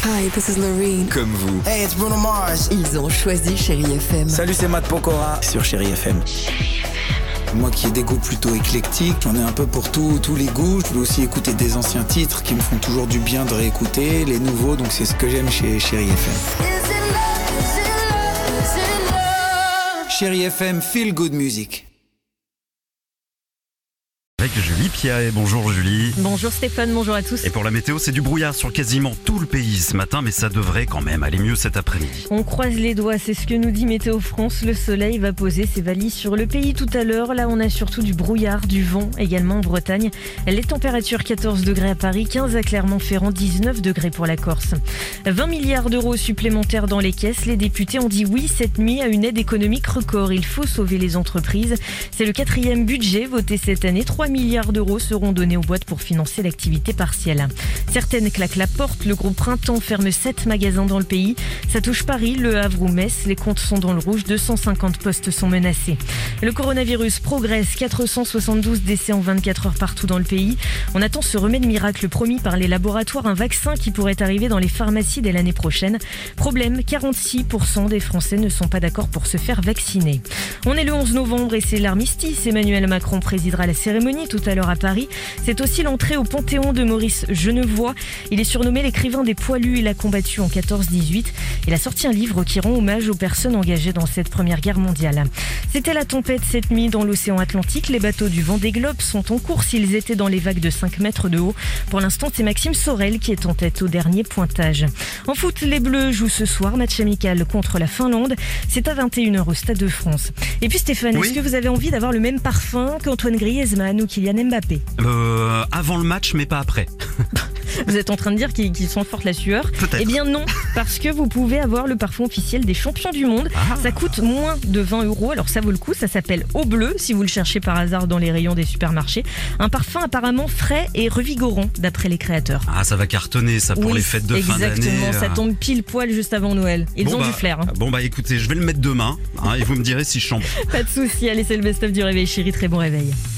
Hi, this is Loreen. Comme vous. Hey, it's Bruno Mars. Ils ont choisi Chérie FM. Salut, c'est Matt Pokora sur Chérie FM. Moi qui ai des goûts plutôt éclectiques, j'en ai un peu pour tous les goûts. Je veux aussi écouter des anciens titres qui me font toujours du bien de réécouter, les nouveaux, donc c'est ce que j'aime chez Chérie FM. Chérie FM, feel good music. Avec Julie Piaet. Bonjour Julie. Bonjour Stéphane, bonjour à tous. Et pour la météo, c'est du brouillard sur quasiment tout le pays ce matin, mais ça devrait quand même aller mieux cet après-midi. On croise les doigts, c'est ce que nous dit Météo France. Le soleil va poser ses valises sur le pays tout à l'heure. Là, on a surtout du brouillard, du vent également en Bretagne. Les températures 14 degrés à Paris, 15 à Clermont-Ferrand, 19 degrés pour la Corse. 20 milliards d'euros supplémentaires dans les caisses. Les députés ont dit oui cette nuit à une aide économique record. Il faut sauver les entreprises. C'est le 4e budget voté cette année. 3 milliards d'euros seront donnés aux boîtes pour financer l'activité partielle. Certaines claquent la porte. Le groupe Printemps ferme 7 magasins dans le pays. Ça touche Paris, Le Havre ou Metz. Les comptes sont dans le rouge. 250 postes sont menacés. Le coronavirus progresse. 472 décès en 24 heures partout dans le pays. On attend ce remède miracle promis par les laboratoires, un vaccin qui pourrait arriver dans les pharmacies dès l'année prochaine. Problème, 46% des Français ne sont pas d'accord pour se faire vacciner. On est le 11 novembre et c'est l'armistice. Emmanuel Macron présidera la cérémonie tout à l'heure à Paris. C'est aussi l'entrée au Panthéon de Maurice Genevoix. Il est surnommé l'écrivain des poilus. Il a combattu en 14-18. Il a sorti un livre qui rend hommage aux personnes engagées dans cette première guerre mondiale. C'était la tempête cette nuit dans l'océan Atlantique. Les bateaux du Vendée Globe sont en course. Ils étaient dans les vagues de 5 mètres de haut. Pour l'instant, c'est Maxime Sorel qui est en tête au dernier pointage. En foot, les Bleus jouent ce soir. Match amical contre la Finlande. C'est à 21h au Stade de France. Et puis Stéphane, Oui. est-ce que vous avez envie d'avoir le même parfum qu'Antoine Griezmann ou Kylian Mbappé? Avant le match, mais pas après. Vous êtes en train de dire qu'ils sont forts la sueur? Peut-être. Eh bien non, parce que vous pouvez avoir le parfum officiel des champions du monde. Ça coûte moins de 20 €, alors ça vaut le coup. Ça s'appelle Eau Bleue, si vous le cherchez par hasard dans les rayons des supermarchés. Un parfum apparemment frais et revigorant, d'après les créateurs. Ah, ça va cartonner ça pour Oui, les fêtes de fin d'année. exactement, ça tombe pile poil juste avant Noël. Ils ont du flair. Bon bah écoutez, je vais le mettre demain et vous me direz si je chante. Pas de souci, allez, c'est le best-of du Réveil Chéri, très bon réveil.